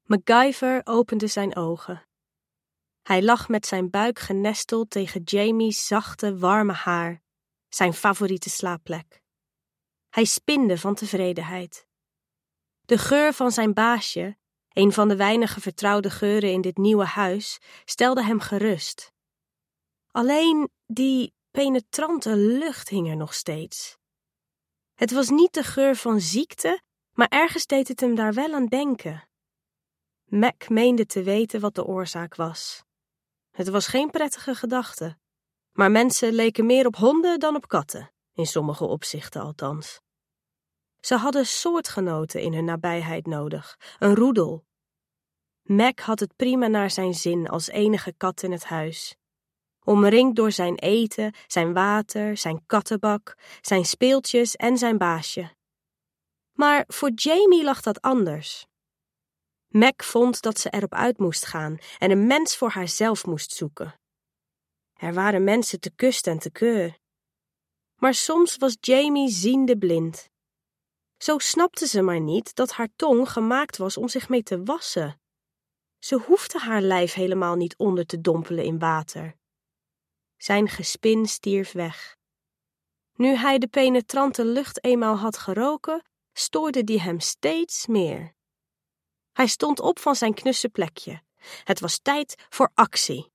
MacGyver opende zijn ogen. Hij lag met zijn buik genesteld tegen Jamie's zachte, warme haar, zijn favoriete slaapplek. Hij spinde van tevredenheid. De geur van zijn baasje, een van de weinige vertrouwde geuren in dit nieuwe huis, stelde hem gerust. Alleen die penetrante lucht hing er nog steeds. Het was niet de geur van ziekte, maar ergens deed het hem daar wel aan denken. Mac meende te weten wat de oorzaak was. Het was geen prettige gedachte, maar mensen leken meer op honden dan op katten, in sommige opzichten althans. Ze hadden soortgenoten in hun nabijheid nodig, een roedel. Mac had het prima naar zijn zin als enige kat in het huis. Omringd door zijn eten, zijn water, zijn kattenbak, zijn speeltjes en zijn baasje. Maar voor Jamie lag dat anders. Mac vond dat ze erop uit moest gaan en een mens voor haarzelf moest zoeken. Er waren mensen te kust en te keur. Maar soms was Jamie ziende blind. Zo snapte ze maar niet dat haar tong gemaakt was om zich mee te wassen. Ze hoefde haar lijf helemaal niet onder te dompelen in water. Zijn gespin stierf weg. Nu hij de penetrante lucht eenmaal had geroken, stoorde die hem steeds meer. Hij stond op van zijn knusse plekje. Het was tijd voor actie.